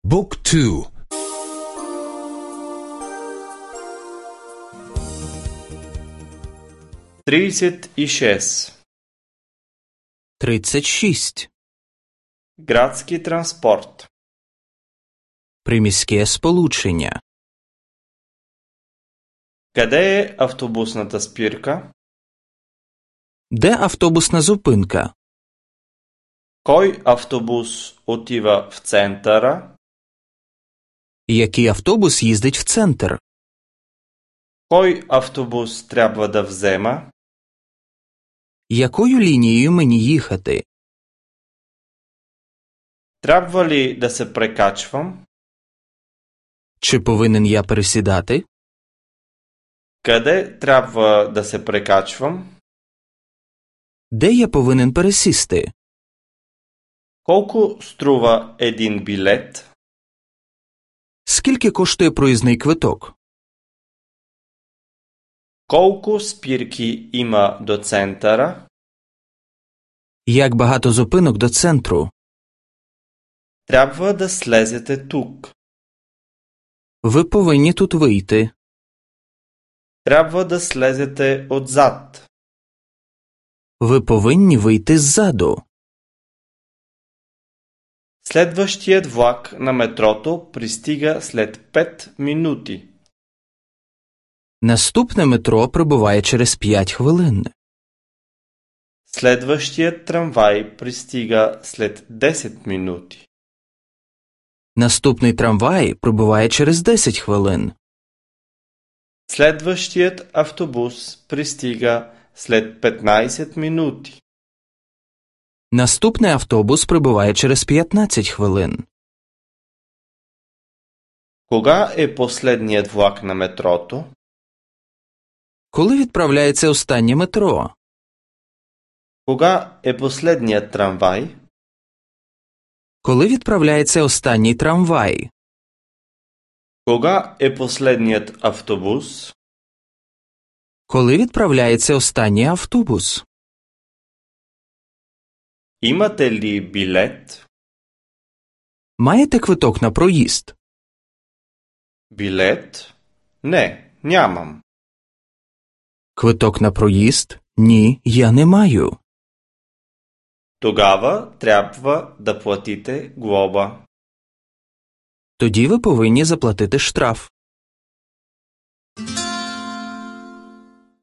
Book 2. 36. 36. Градски транспорт. Приміське сполучення. Къде е автобусната спирка? Де автобусна зупинка? Кой автобус отива в центъра? Який автобус їздить в центр? Кой автобус трябва да взема? Якою лінією мені їхати? Трябва ли да се прекачвам? Чи повинен я пересідати? Къде трябва да се прекачвам? Де я повинен пересісти? Колко струва един билет? Скільки коштує проїзний квиток? Колко спирки има до центъра? Як багато зупинок до центру? Трябва да слезете тук. Ви повинні тут вийти. Трябва да слезете отзад. Ви повинні вийти ззаду. Следващият влак на метрото пристига след 5 минути. Наступне метро прибуває через 5 хвилин. Следващият трамвай пристига след 10 минути. Наступний трамвай прибуває через 10 хвилин. Следващият автобус пристига след 15 минути. Наступний автобус прибуває через 15 хвилин. Кога е последният влак на метрото? Коли відправляється останнє метро? Кога е последният трамвай? Коли відправляється останній трамвай? Кога е последният автобус? Коли відправляється останній автобус? Имате ли билет? Маєте квиток на проїзд? Билет? Не, нямам. Квиток на проїзд? Ні, я не маю. Тогава трябва да платите глоба. Тоді ви повинні заплатити штраф.